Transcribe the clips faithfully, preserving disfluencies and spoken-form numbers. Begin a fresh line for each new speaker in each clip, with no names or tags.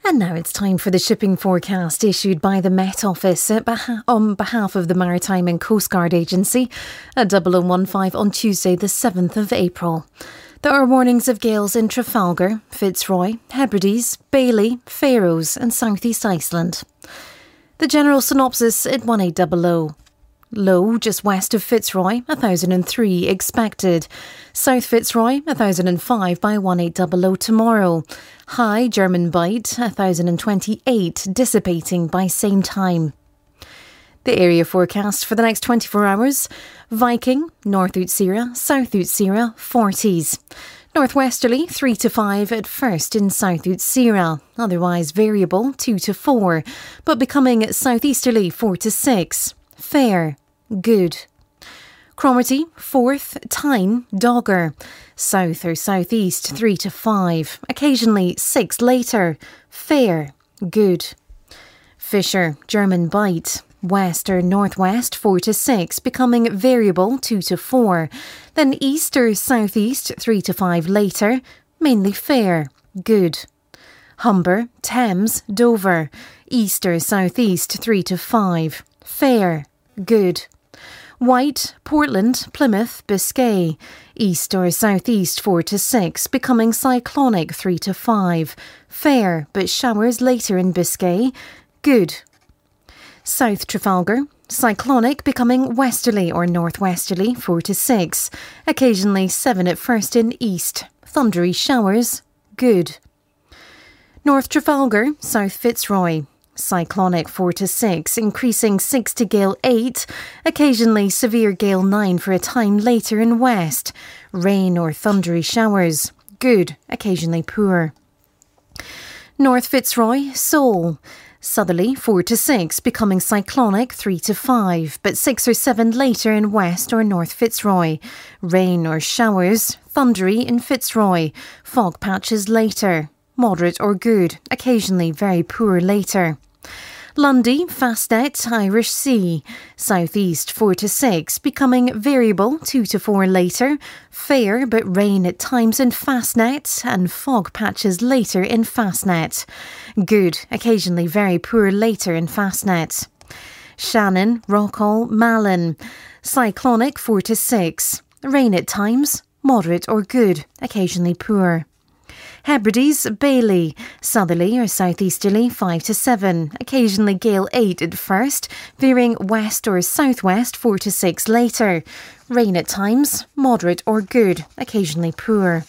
And now it's time for the shipping forecast issued by the Met Office on behalf of the Maritime and Coast Guard Agency at double oh one five on Tuesday the seventh of April. There are warnings of gales in Trafalgar, Fitzroy, Hebrides, Bailey, Faroes and South East Iceland. The general synopsis at one eight hundred. Low just west of Fitzroy, one thousand three expected. South Fitzroy, one thousand five by one eight hundred tomorrow. High German Bight, one thousand twenty-eight, dissipating by same time. The area forecast for the next twenty-four hours. Viking, North Utsira, South Utsira, forties. Northwesterly, three to five at first in South Utsira. Otherwise variable, two to four. But becoming southeasterly, four to six. Fair. Good. Cromarty, fourth, Tyne, Dogger. South or southeast, three to five. Occasionally six later. Fair. Good. Fisher, German Bight. West or northwest, four to six. Becoming variable, two to four. Then east or southeast, three to five later. Mainly fair. Good. Humber, Thames, Dover. East or southeast, three to five. Fair. Good. White, Portland, Plymouth, Biscay. East or southeast four to six, becoming cyclonic three to five. Fair, but showers later in Biscay. Good. South Trafalgar, cyclonic becoming westerly or northwesterly four to six. Occasionally seven at first in east. Thundery showers. Good. North Trafalgar, South Fitzroy. Cyclonic four to six, increasing six to gale eight, occasionally severe gale nine for a time later in west. Rain or thundery showers. Good, occasionally poor. North Fitzroy, Seoul. Southerly four to six, becoming cyclonic three to five, but six or seven later in west or North Fitzroy. Rain or showers, thundery in Fitzroy. Fog patches later. Moderate or good, occasionally very poor later. Lundy, Fastnet, Irish Sea. Southeast four to six, becoming variable two to four later. Fair but rain at times in Fastnet and fog patches later in Fastnet. Good, occasionally very poor later in Fastnet. Shannon, Rockall, Malin. Cyclonic four to six. Rain at times, moderate or good, occasionally poor. Hebrides, Bailey. Southerly or southeasterly five to seven. Occasionally gale eight at first, veering west or southwest four to six later. Rain at times, moderate or good, occasionally poor.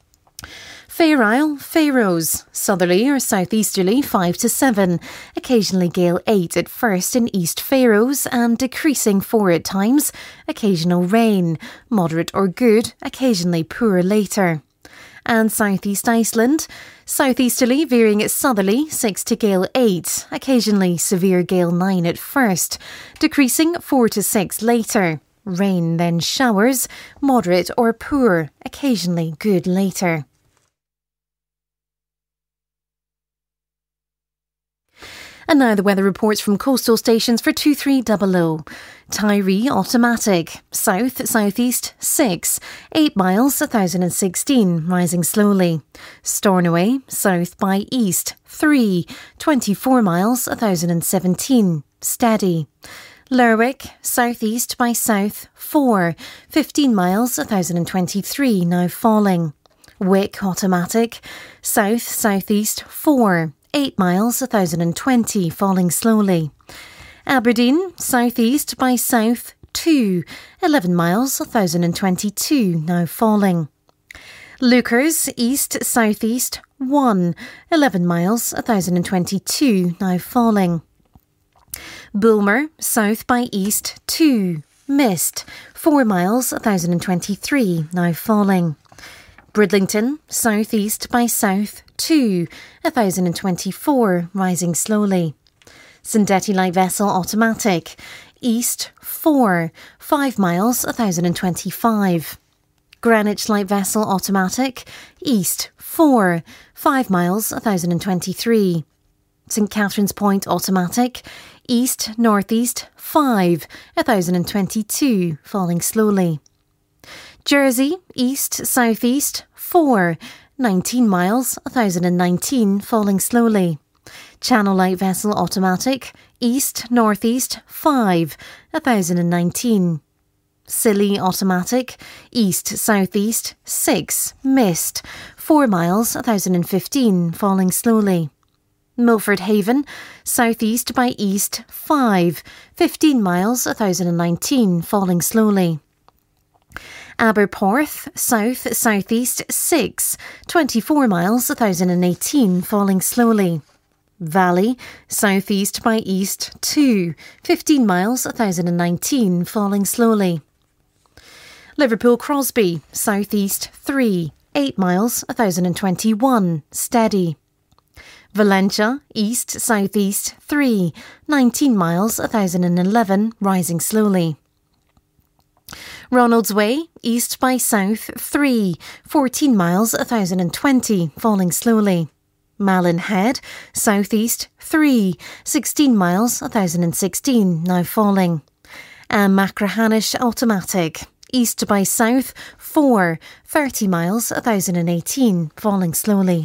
Fair Isle, Faroes. Southerly or southeasterly five to seven. Occasionally gale eight at first in East Faroes and decreasing four at times. Occasional rain, moderate or good, occasionally poor later. And South East Iceland, southeasterly veering at southerly six to gale eight, occasionally severe gale nine at first, decreasing four to six later. Rain then showers, moderate or poor, occasionally good later. And now the weather reports from coastal stations for two three hundred. Tiree automatic. South, southeast six. eight miles, one thousand sixteen, rising slowly. Stornoway, south by east three. twenty-four miles, one thousand seventeen, steady. Lerwick, southeast by south four. fifteen miles, one thousand twenty-three, now falling. Wick automatic. South, southeast four. eight miles, one thousand twenty, falling slowly. Aberdeen, southeast by south two. eleven miles, one thousand twenty-two, now falling. Leuchars, east, southeast one. eleven miles, one thousand twenty-two, now falling. Bulmer, south by east two. Mist, four miles, one thousand twenty-three, now falling. Bridlington, southeast by south two. one thousand twenty-four, rising slowly. Sandeti light vessel automatic. East four. five miles, one thousand twenty-five. Greenwich light vessel automatic. East four. five miles, one thousand twenty-three. St Catherine's Point automatic. East northeast five. one thousand twenty-two, falling slowly. Jersey, east southeast four. nineteen miles, one thousand nineteen, falling slowly. Channel Light Vessel Automatic, east, northeast, five, one thousand nineteen. Scilly Automatic, east, southeast, six, missed, four miles, one thousand fifteen, falling slowly. Milford Haven, southeast by east, five, fifteen miles, one thousand nineteen, falling slowly. Aberporth, south, southeast, six, twenty-four miles, one thousand eighteen, falling slowly. Valley, southeast by east, two, fifteen miles, one thousand nineteen, falling slowly. Liverpool Crosby, southeast, three, eight miles, one thousand twenty-one, steady. Valentia, east, southeast, three, nineteen miles, one thousand eleven, rising slowly. Ronalds Way, east by south, three, fourteen miles, one thousand twenty, falling slowly. Malin Head, southeast, three, sixteen miles, one thousand sixteen, now falling. And Machrihanish Automatic, east by south, four, thirty miles, one thousand eighteen, falling slowly.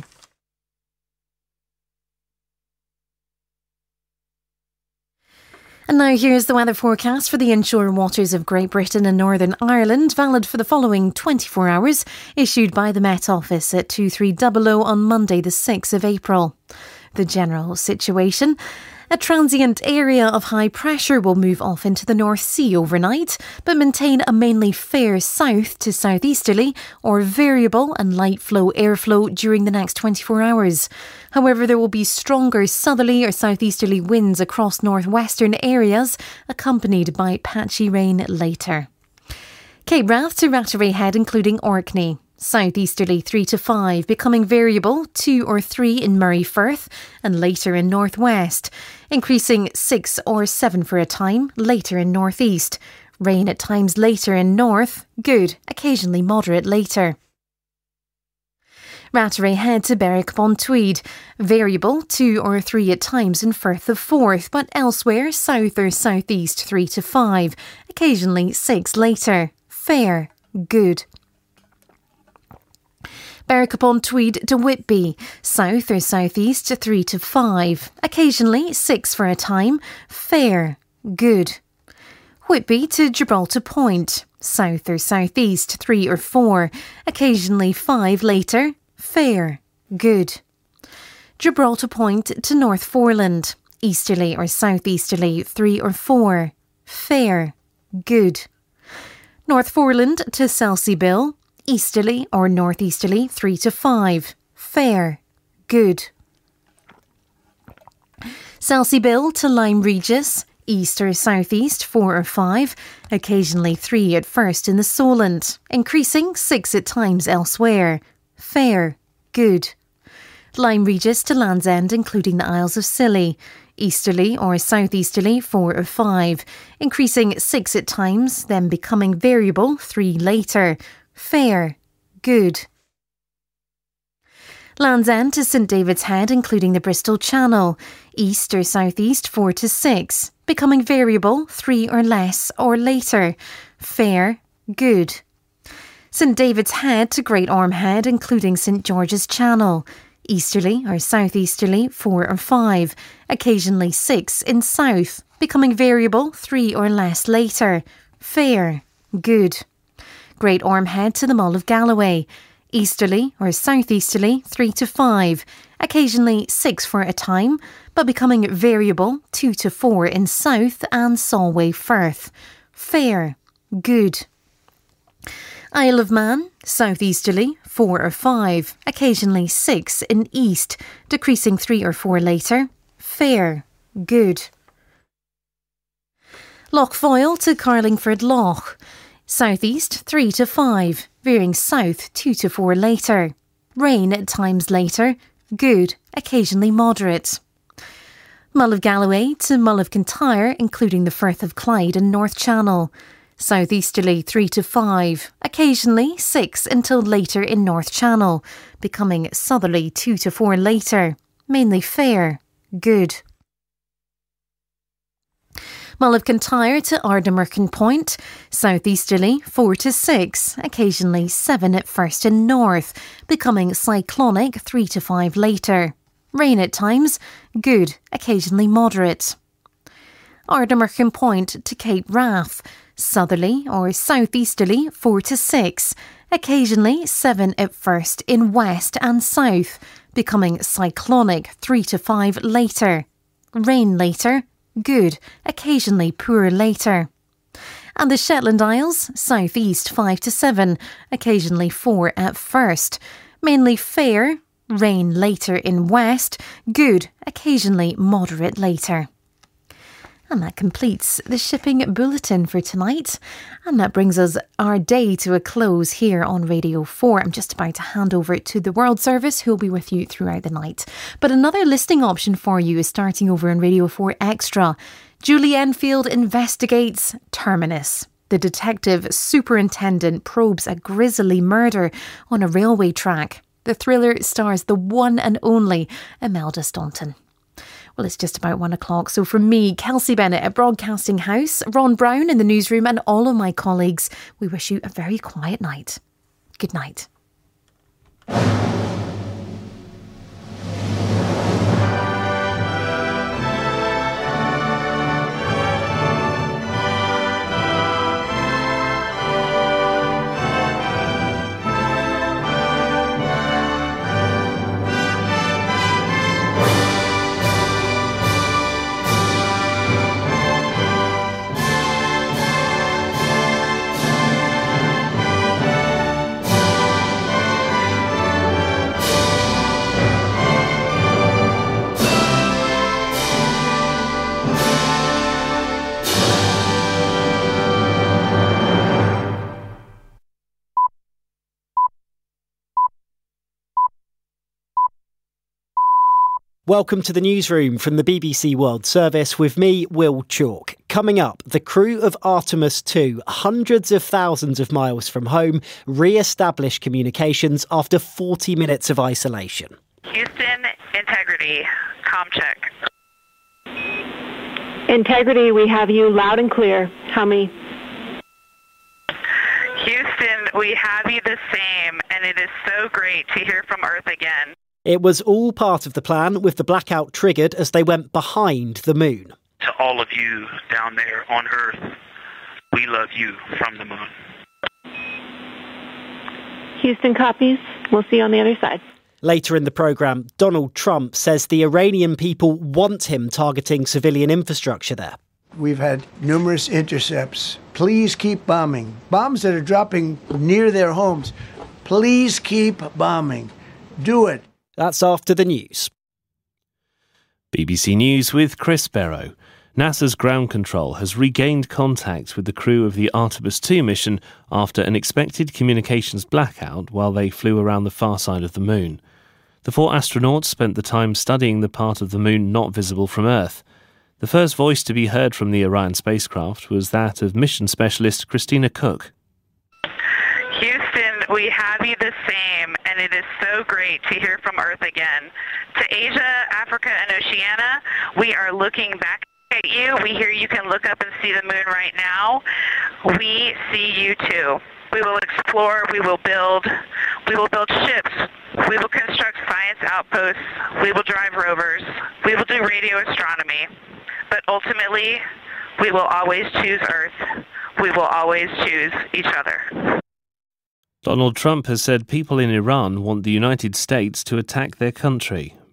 And now here's the weather forecast for the inshore waters of Great Britain and Northern Ireland, valid for the following twenty-four hours, issued by the Met Office at two three hundred on Monday the sixth of April. The general situation: a transient area of high pressure will move off into the North Sea overnight, but maintain a mainly fair south to southeasterly or variable and light flow airflow during the next twenty-four hours. However, there will be stronger southerly or southeasterly winds across northwestern areas, accompanied by patchy rain later. Cape Wrath to Ratteray Head, including Orkney. Southeasterly three to five, becoming variable two or three in Murray Firth and later in northwest, increasing six or seven for a time later in northeast. Rain at times later in north, good, occasionally moderate later. Ratteray Head to Berwick upon Tweed, variable two or three at times in Firth of Forth, but elsewhere south or southeast three to five, occasionally six later. Fair, good. Berwick upon Tweed to Whitby, south or southeast three to five, occasionally six for a time, fair, good. Whitby to Gibraltar Point, south or southeast three or four, occasionally five later, fair, good. Gibraltar Point to North Foreland, easterly or southeasterly three or four, fair, good. North Foreland to Selseybill, easterly or northeasterly three to five, fair, good. Selseybill to Lyme Regis, east or southeast four or five, occasionally three at first in the Solent, increasing six at times elsewhere, fair, good. Lyme Regis to Land's End, including the Isles of Scilly, easterly or southeasterly four or five, increasing six at times, then becoming variable three later, fair, good. Land's End to St David's Head, including the Bristol Channel, east or southeast four to six, becoming variable three or less or later, fair, good. St David's Head to Great Orme Head, including St George's Channel, easterly or southeasterly four or five, occasionally six in south, becoming variable three or less later, fair, good. Great Orme Head to the Mull of Galloway, easterly or southeasterly three to five, occasionally six for a time, but becoming variable two to four in south and Solway Firth, fair, good. Isle of Man, southeasterly four or five, occasionally six in east, decreasing three or four later, fair, good. Loch Foyle to Carlingford Loch, southeast three to five, veering south two to four later. Rain at times later, good, occasionally moderate. Mull of Galloway to Mull of Kintyre, including the Firth of Clyde and North Channel. Southeasterly three to five, occasionally six until later in North Channel, becoming southerly two to four later. Mainly fair, good. Mull of Kintyre to Ardnamurchan Point, southeasterly four to six, occasionally seven at first in north, becoming cyclonic three to five later. Rain at times, good, occasionally moderate. Ardnamurchan Point to Cape Wrath, southerly or southeasterly four to six, occasionally seven at first in west and south, becoming cyclonic three to five later. Rain later, good, occasionally poor later. And the Shetland Isles, southeast five to seven, occasionally four at first. Mainly fair, rain later in west, good, occasionally moderate later. And that completes the shipping bulletin for tonight. And that brings us our day to a close here on Radio four. I'm just about to hand over to the World Service, who'll be with you throughout the night. But another listening option for you is starting over on Radio four Extra. Julie Enfield investigates Terminus. The detective superintendent probes a grisly murder on a railway track. The thriller stars the one and only Imelda Staunton. Well, it's just about one o'clock. So from me, Kelsey Bennett at Broadcasting House, Ron Brown in the newsroom, and all of my colleagues, we wish you a very quiet night. Good night.
Welcome to the newsroom from the B B C World Service with me, Will Chalk. Coming up, the crew of Artemis two, hundreds of thousands of miles from home, re-establish communications after forty minutes of isolation.
Houston, integrity, comm check.
Integrity, we have you loud and clear. How many?
Houston, we have you the same, and it is so great to hear from Earth again.
It was all part of the plan, with the blackout triggered as they went behind the moon.
To all of you down there on Earth, we love you from the moon.
Houston copies. We'll see you on the other side.
Later in the programme, Donald Trump says the Iranian people want him targeting civilian infrastructure there.
We've had numerous intercepts. Please keep bombing. Bombs that are dropping near their homes. Please keep bombing. Do it.
That's after the news.
B B C News with Chris Barrow. NASA's ground control has regained contact with the crew of the Artemis two mission after an expected communications blackout while they flew around the far side of the moon. The four astronauts spent the time studying the part of the moon not visible from Earth. The first voice to be heard from the Orion spacecraft was that of mission specialist Christina Cook.
Houston, we have you the same, and it is so great to hear from Earth again. To Asia, Africa, and Oceania, we are looking back at you. We hear you can look up and see the moon right now. We see you too. We will explore, we will build, we will build ships, we will construct science outposts, we will drive rovers, we will do radio astronomy. But ultimately, we will always choose Earth. We will always choose each other.
Donald Trump has said people in Iran want the United States to attack their country.